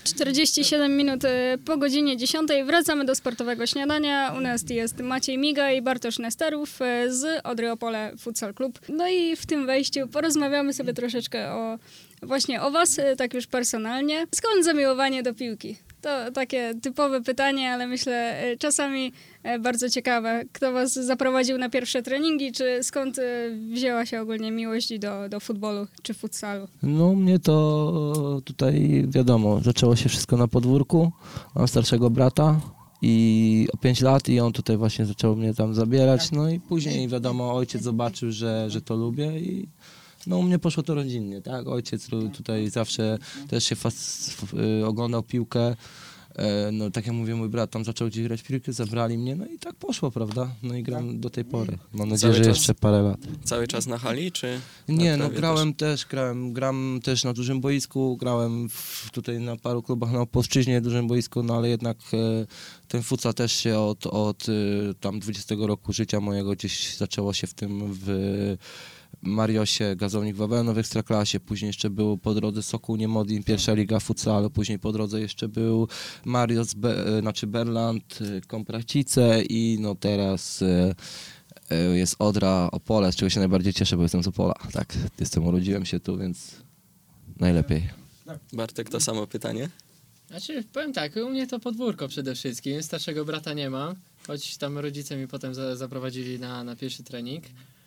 47 minut po godzinie 10. Wracamy do sportowego śniadania. U nas jest Maciej Miga i Bartosz Nesterów z Odry Opole Futsal Club. No i w tym wejściu porozmawiamy sobie troszeczkę właśnie o was, tak już personalnie. Skąd zamiłowanie do piłki? To takie typowe pytanie, ale myślę czasami bardzo ciekawe. Kto was zaprowadził na pierwsze treningi, czy skąd wzięła się ogólnie miłość do futbolu czy futsalu? No mnie to tutaj wiadomo, zaczęło się wszystko na podwórku. Mam starszego brata i o 5 lat i on tutaj właśnie zaczął mnie tam zabierać. No i później wiadomo, ojciec zobaczył, że to lubię i no u mnie poszło to rodzinnie, tak? Ojciec tutaj zawsze też się oglądał piłkę. No tak jak mówię, mój brat tam zaczął gdzieś grać w piłkę, zabrali mnie, no i tak poszło, prawda? No i gram do tej pory. Mam nadzieję, że jeszcze parę lat. Cały czas na hali, czy? Nie, no gram też na dużym boisku, grałem tutaj na paru klubach na Opolszczyźnie, dużym boisku, no ale jednak ten futsal też się od tam 20 roku życia mojego gdzieś zaczęło się w Mariosie, Gazownik Wawelno w Ekstraklasie, później jeszcze był po drodze Sokół Niemodlin, pierwsza liga futsalu, później po drodze jeszcze był Marios, Berland, Kompracice i no teraz jest Odra Opole, z czego się najbardziej cieszę, bo jestem z Opola, tak, urodziłem się tu, więc najlepiej. Bartek, to samo pytanie? Znaczy, powiem tak, u mnie to podwórko przede wszystkim, starszego brata nie mam, choć tam rodzice mi potem zaprowadzili na pierwszy trening.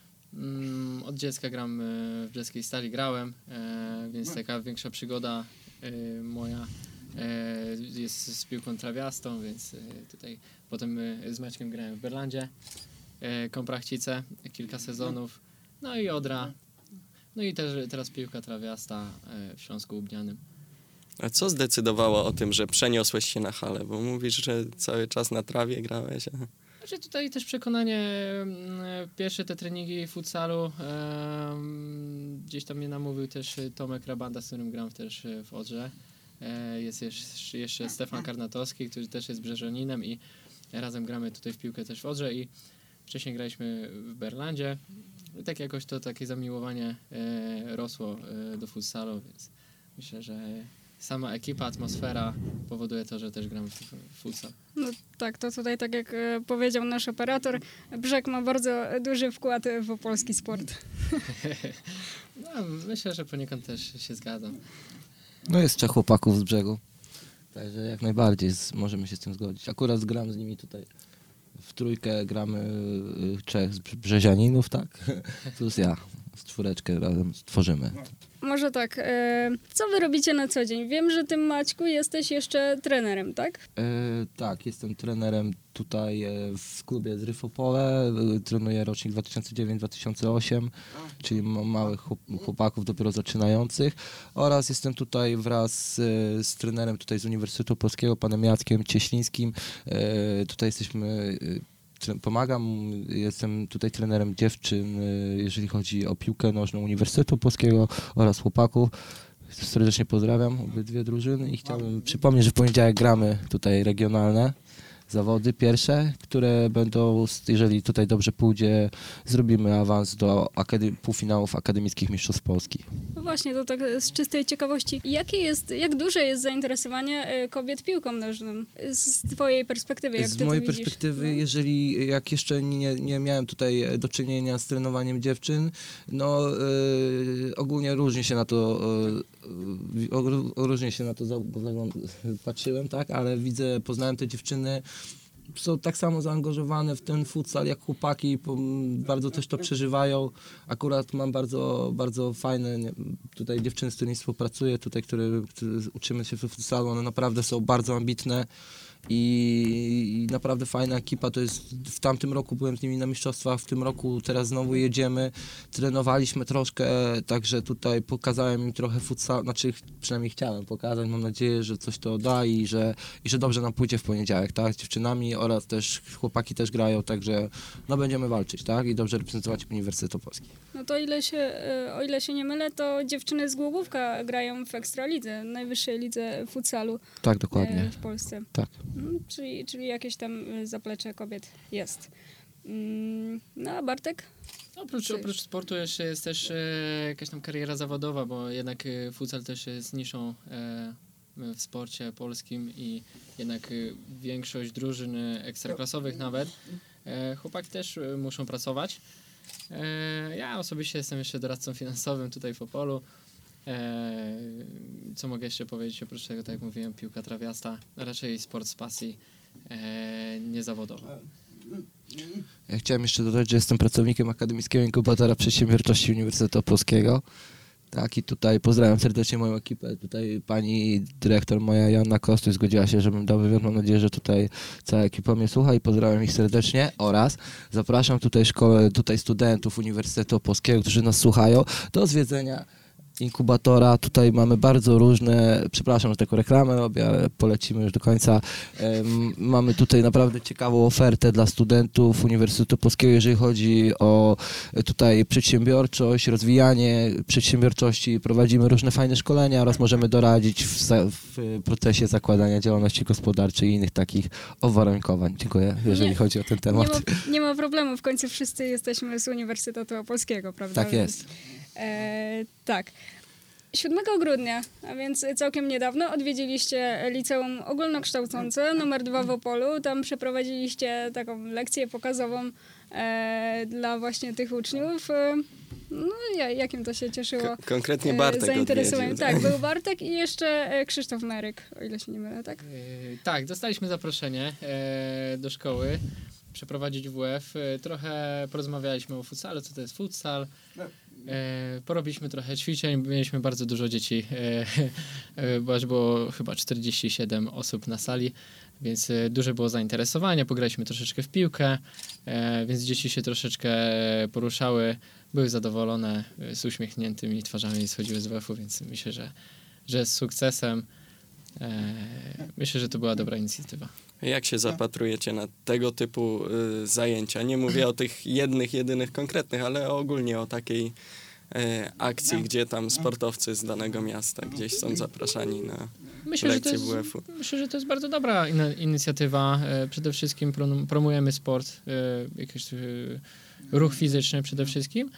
Od dziecka gram w Brzeskiej Stali, grałem, więc taka większa przygoda moja jest z piłką trawiastą, więc tutaj potem z Maćkiem grałem w Berlandzie, Komprachcice, kilka sezonów, no i Odra, no i też teraz piłka trawiasta w Śląsku Łubnianym. A co zdecydowało o tym, że przeniosłeś się na halę? Bo mówisz, że cały czas na trawie grałeś. Znaczy tutaj też przekonanie, pierwsze te treningi futsalu, gdzieś tam mnie namówił też Tomek Rabanda, z którym gram też w Odrze. Jest jeszcze Stefan Karnatowski, który też jest brzeżoninem i razem gramy tutaj w piłkę też w Odrze i wcześniej graliśmy w Berlandzie. I tak jakoś to takie zamiłowanie rosło do futsalu, więc myślę, że sama ekipa, atmosfera powoduje to, że też gramy w futsal. No tak, to tutaj tak jak powiedział nasz operator, Brzeg ma bardzo duży wkład w opolski sport. No, myślę, że poniekąd też się zgadzam. No jest 3 chłopaków z Brzegu, także jak najbardziej możemy się z tym zgodzić. Akurat gram z nimi tutaj w trójkę, gramy 3 brzezianinów, tak? Plus ja, z 4 razem tworzymy. Może tak, co wy robicie na co dzień? Wiem, że ty, Maćku, jesteś jeszcze trenerem, tak? Tak, jestem trenerem tutaj w klubie z Ryfopole, trenuję rocznik 2009-2008, czyli mam małych chłopaków dopiero zaczynających oraz jestem tutaj wraz z trenerem tutaj z Uniwersytetu Polskiego, panem Jackiem Cieślińskim. Tutaj jesteśmy... Pomagam, jestem tutaj trenerem dziewczyn, jeżeli chodzi o piłkę nożną Uniwersytetu Polskiego oraz chłopaków. Serdecznie pozdrawiam obydwie drużyny i chciałbym przypomnieć, że w poniedziałek gramy tutaj regionalne zawody pierwsze, które będą, jeżeli tutaj dobrze pójdzie, zrobimy awans do półfinałów akademickich mistrzostw Polski. No właśnie, to tak z czystej ciekawości. Jak duże jest zainteresowanie kobiet piłką nożną? Z twojej perspektywy, jak ty to widzisz? Z mojej perspektywy, jak jeszcze nie miałem tutaj do czynienia z trenowaniem dziewczyn, no ogólnie różnie się na to patrzyłem, tak, ale poznałem te dziewczyny, są tak samo zaangażowane w ten futsal jak chłopaki, bardzo też to przeżywają. Akurat mam bardzo, bardzo fajne tutaj dziewczyny, z którymi współpracuję, tutaj, które uczymy się w futsalu, one naprawdę są bardzo ambitne i naprawdę fajna ekipa. To jest, w tamtym roku byłem z nimi na mistrzostwach, w tym roku teraz znowu jedziemy, trenowaliśmy troszkę, także tutaj pokazałem im trochę futsal, znaczy przynajmniej chciałem pokazać, mam nadzieję, że coś to da i że dobrze nam pójdzie w poniedziałek, tak, z dziewczynami oraz też chłopaki też grają, także no będziemy walczyć, tak, i dobrze reprezentować Uniwersytet Opolski. No to o ile się nie mylę, to dziewczyny z Głogówka grają w Ekstralidze, najwyższej lidze futsalu. Tak, dokładnie. W Polsce. Tak. Czyli jakieś tam zaplecze kobiet jest. No a Bartek? Oprócz sportu jeszcze jest też jakaś tam kariera zawodowa, bo jednak futsal też jest niszą w sporcie polskim i jednak większość drużyn ekstraklasowych nawet, chłopaki też muszą pracować. Ja osobiście jestem jeszcze doradcą finansowym tutaj w Opolu. Co mogę jeszcze powiedzieć oprócz tego, tak jak mówiłem, piłka trawiasta, raczej sport z pasji, niezawodowo. Ja chciałem jeszcze dodać, że jestem pracownikiem Akademickiego Inkubatora Przedsiębiorczości Uniwersytetu Opolskiego. Tak, i tutaj pozdrawiam serdecznie moją ekipę. Tutaj pani dyrektor moja Joanna Kostuś zgodziła się, żebym dał wywiad. Mam nadzieję, że tutaj cała ekipa mnie słucha i pozdrawiam ich serdecznie oraz zapraszam tutaj studentów Uniwersytetu Opolskiego, którzy nas słuchają, do zwiedzenia inkubatora. Tutaj mamy bardzo różne, przepraszam, że taką reklamę robię, ale polecimy już do końca. Mamy tutaj naprawdę ciekawą ofertę dla studentów Uniwersytetu Polskiego, jeżeli chodzi o tutaj przedsiębiorczość, rozwijanie przedsiębiorczości. Prowadzimy różne fajne szkolenia oraz możemy doradzić w procesie zakładania działalności gospodarczej i innych takich uwarunkowań. Dziękuję, jeżeli chodzi o ten temat. Nie ma problemu, w końcu wszyscy jesteśmy z Uniwersytetu Opolskiego, prawda? Tak jest. Tak. 7 grudnia, a więc całkiem niedawno, odwiedziliście liceum ogólnokształcące numer 2 w Opolu. Tam przeprowadziliście taką lekcję pokazową dla właśnie tych uczniów. No, jakim to się cieszyło? Konkretnie Bartek zainteresowaniem. odwiedził. Tak, był Bartek i jeszcze Krzysztof Meryk, o ile się nie mylę, tak? Tak, dostaliśmy zaproszenie do szkoły przeprowadzić WF. Trochę porozmawialiśmy o futsalu, co to jest futsal. Porobiliśmy trochę ćwiczeń, mieliśmy bardzo dużo dzieci, bo aż było chyba 47 osób na sali, więc duże było zainteresowanie, pograliśmy troszeczkę w piłkę, więc dzieci się troszeczkę poruszały, były zadowolone, z uśmiechniętymi twarzami schodziły z WF-u, więc myślę, że z sukcesem. Myślę, że to była dobra inicjatywa. Jak się zapatrujecie na tego typu zajęcia? Nie mówię o tych jedynych konkretnych, ale ogólnie o takiej akcji, gdzie tam sportowcy z danego miasta gdzieś są zapraszani na lekcje WF-u. Myślę, że to jest bardzo dobra inicjatywa. Przede wszystkim promujemy sport, jakiś ruch fizyczny przede wszystkim.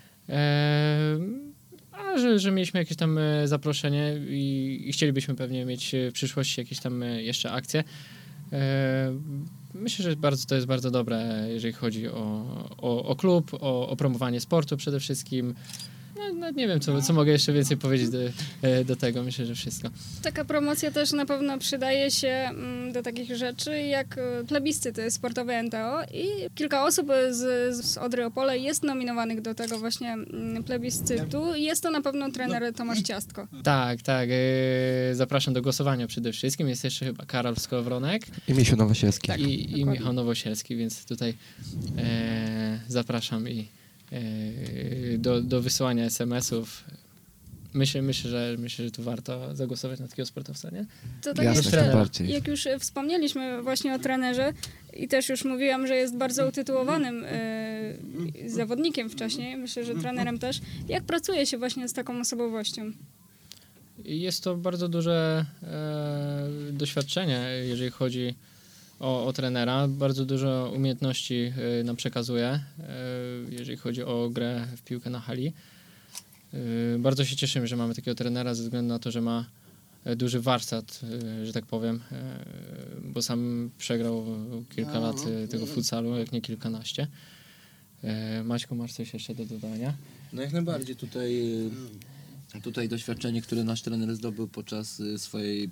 A że mieliśmy jakieś tam zaproszenie i chcielibyśmy pewnie mieć w przyszłości jakieś tam jeszcze akcje. Myślę, że to jest bardzo dobre, jeżeli chodzi o klub, o promowanie sportu przede wszystkim. No, nie wiem, co mogę jeszcze więcej powiedzieć do tego. Myślę, że wszystko. Taka promocja też na pewno przydaje się do takich rzeczy jak plebiscyty sportowe NTO i kilka osób z Odry Opole jest nominowanych do tego właśnie plebiscytu. Jest to na pewno trener Tomasz Ciastko. Tak. Zapraszam do głosowania przede wszystkim. Jest jeszcze chyba Karol Skowronek. I Miesiu Nowosielski. I Michał Nowosielski, więc tutaj zapraszam i do wysyłania SMS-ów. Myślę, że tu warto zagłosować na takiego sportowca, nie? To tak jeszcze, jak już wspomnieliśmy właśnie o trenerze i też już mówiłam, że jest bardzo utytułowanym zawodnikiem wcześniej, myślę, że trenerem też. Jak pracuje się właśnie z taką osobowością? Jest to bardzo duże doświadczenie, jeżeli chodzi o trenera. Bardzo dużo umiejętności nam przekazuje, jeżeli chodzi o grę w piłkę na hali. Bardzo się cieszymy, że mamy takiego trenera ze względu na to, że ma duży warsztat, że tak powiem, bo sam przegrał kilka lat tego futsalu, jak nie kilkanaście. Maćku, masz coś jeszcze do dodania? No jak najbardziej tutaj doświadczenie, które nasz trener zdobył podczas swojej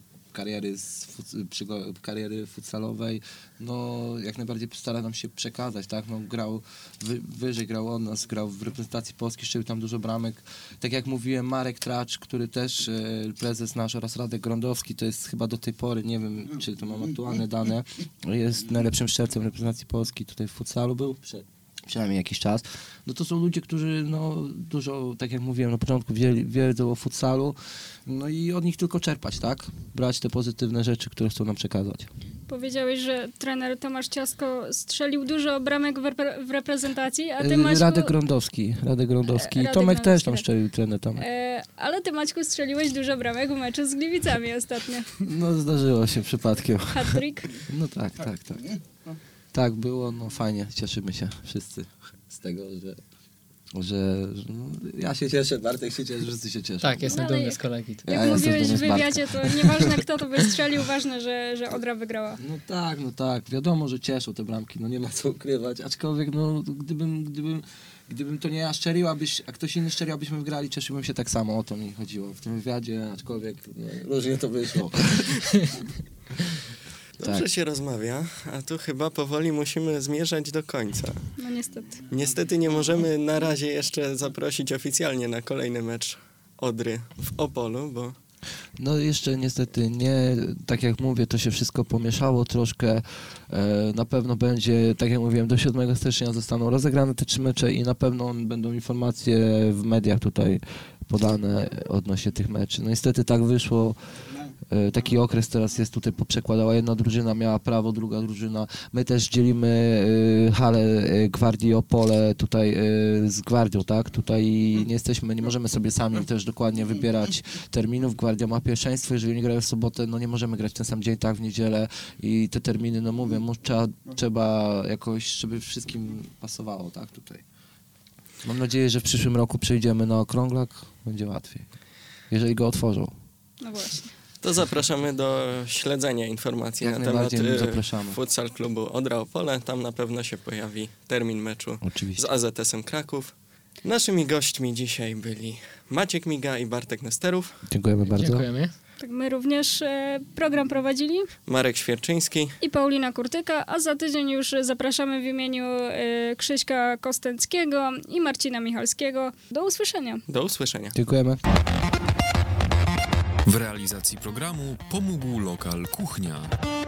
kariery futsalowej, no jak najbardziej stara nam się przekazać, tak, no grał wyżej, grał od nas, grał w reprezentacji Polski, strzelił tam dużo bramek, tak jak mówiłem, Marek Tracz, który też prezes nasz oraz Radek Grądowski, to jest chyba do tej pory, nie wiem, czy to mam aktualne dane, jest najlepszym strzelcem reprezentacji Polski, tutaj w futsalu był, przynajmniej jakiś czas. No to są ludzie, którzy no dużo, tak jak mówiłem na początku, wiedzą o futsalu, no i od nich tylko czerpać, tak? Brać te pozytywne rzeczy, które chcą nam przekazać. Powiedziałeś, że trener Tomasz Ciastko strzelił dużo bramek w reprezentacji, a ty, Maćku... Radek Grądowski. Tomek też tam strzelił, trener Tomek. Ale ty, Maćku, strzeliłeś dużo bramek w meczu z Gliwicami ostatnio. No zdarzyło się przypadkiem. Hat-trick? No tak. Tak było, no fajnie, cieszymy się wszyscy z tego, ja się cieszę, Bartek się cieszy, wszyscy się cieszą. Tak, jestem Ale dumny z kolegi. Jak Ja jestem mówiłeś dumny w z Bartka. wywiadzie, to nieważne kto to wystrzelił, ważne, że Odra wygrała. No tak, wiadomo, że cieszą te bramki, no nie ma co ukrywać, aczkolwiek no gdybym to nie ja szczelił, a ktoś inny szczelił, abyśmy wygrali, cieszyłbym się tak samo, o to mi chodziło w tym wywiadzie, aczkolwiek no, różnie to wyszło. Dobrze się rozmawia, a tu chyba powoli musimy zmierzać do końca. No niestety. Niestety nie możemy na razie jeszcze zaprosić oficjalnie na kolejny mecz Odry w Opolu, bo No jeszcze niestety nie, tak jak mówię, to się wszystko pomieszało troszkę. Na pewno będzie, tak jak mówiłem, do 7 stycznia zostaną rozegrane te 3 mecze i na pewno będą informacje w mediach tutaj podane odnośnie tych meczy. No niestety tak wyszło. Taki okres teraz jest tutaj poprzekładała. Jedna drużyna miała prawo, druga drużyna. My też dzielimy halę Gwardii Opole tutaj z Gwardią, tak? Tutaj nie możemy sobie sami też dokładnie wybierać terminów. Gwardia ma pierwszeństwo, jeżeli oni grają w sobotę, no nie możemy grać ten sam dzień, tak, w niedzielę i te terminy, no mówię, trzeba jakoś, żeby wszystkim pasowało, tak, tutaj. Mam nadzieję, że w przyszłym roku przejdziemy na okrąglak, będzie łatwiej, jeżeli go otworzą. No właśnie. to zapraszamy do śledzenia informacji Jak na temat zapraszamy. futsal klubu Odra Opole. Tam na pewno się pojawi termin meczu Oczywiście. z AZS-em Kraków. Naszymi gośćmi dzisiaj byli Maciek Miga i Bartek Nesterów, Dziękujemy bardzo. Dziękujemy. Tak, my również program prowadzili Marek Świerczyński. i Paulina Kurtyka, a za tydzień już zapraszamy w imieniu Krzyśka Kostęckiego i Marcina Michalskiego. Do usłyszenia. Do usłyszenia. Dziękujemy. W realizacji programu pomógł lokal Kuchnia.